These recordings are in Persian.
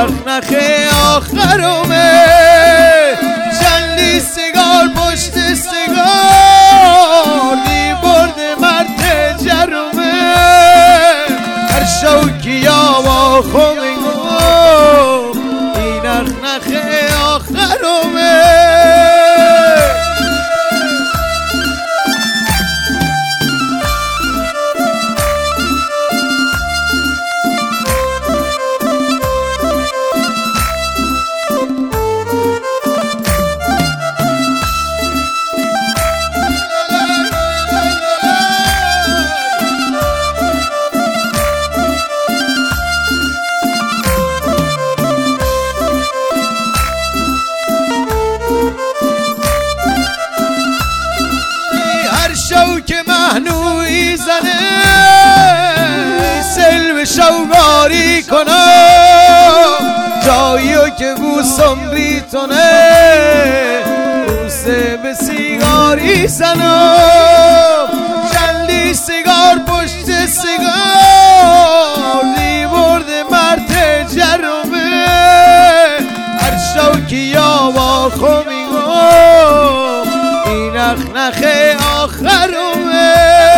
نخ آخرمه چندی سیگار پشت سیگار دی برد مرد جرمه هر شوکی یا با خومینگو دی نخ آخرمه که مهنوی زنه سلو شوگاری کنم جاییو که بوسم بیتونه بوسه به سیگاری زنم چندی سیگار پشت سیگار دی برد مرد جرمه هر شوکی یا با خومیگم دی نخ آخرمه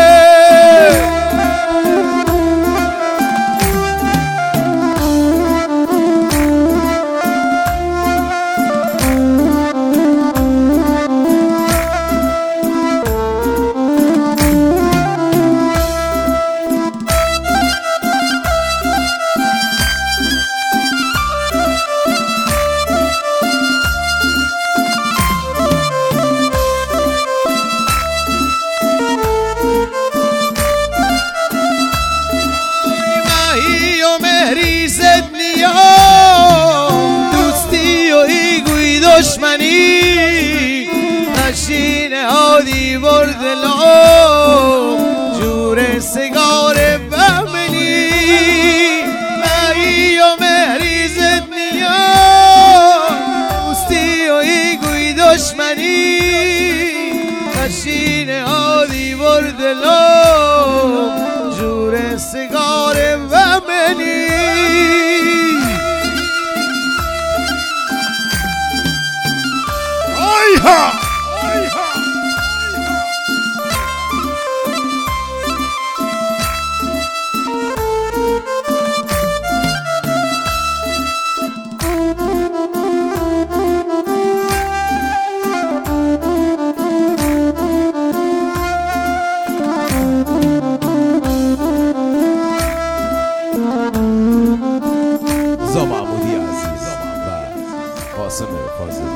دوستی و ایگوی دشمنی نشینه هادی برد لام جور سیگار بمنی مهی و مهری زد نیام دوستی و ایگوی دشمنی نشینه هادی برد لام جور سیگار بمنی زا محمودی عزیز و قاسم فاضلی